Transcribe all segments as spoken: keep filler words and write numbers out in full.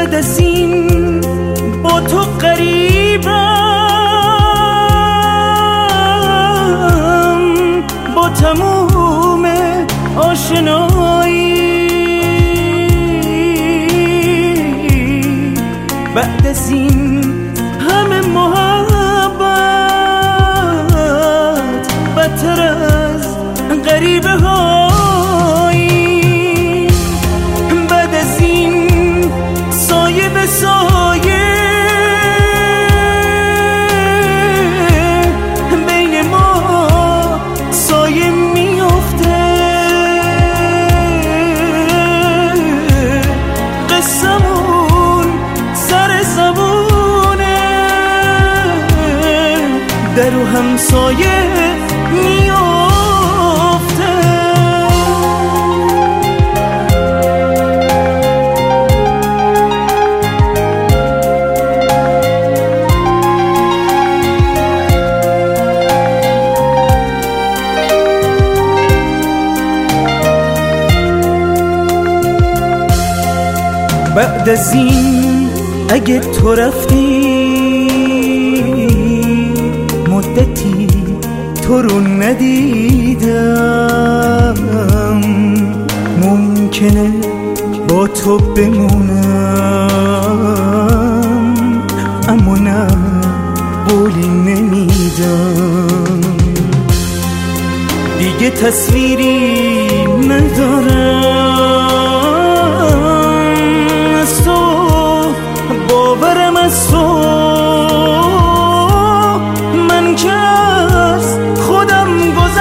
بعد از این با تو قریبم، با تموم آشنایی. بعد از این همه محبت بدتر از غریبه هایی. بعد از این سایه به سایه بین ما سایه میافته. قصمون سر زبونه در و همسایه میافته. بعد از این اگه تو رفتی مدتی تو رو ندیدم، ممکنه با تو بمونم، اما نه قولی نمیدم. دیگه تصویری ندارم از تو، باورم از تو. من که از خودم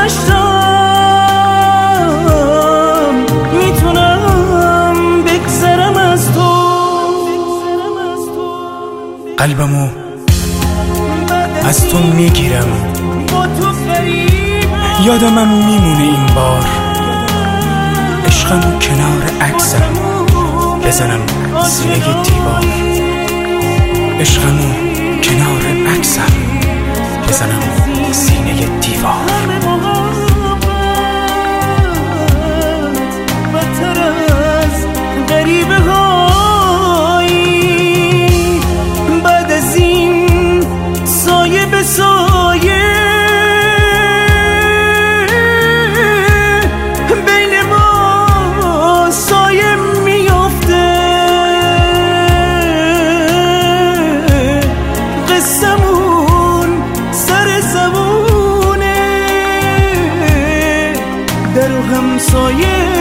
گذشتم، میتونم بگذرم از تو. قلبمو از تو میگیرم، یادمم میمونه این بار. عشقمو کنار عکسم بزنم سینه دیوار. عشقمو کنار عکسم بزنم سینه دیوار. بدتر از غریبه هایی. بعد از این سایه به سایه بین ما سایه میافته. قصمون سر زبونه در و همسایه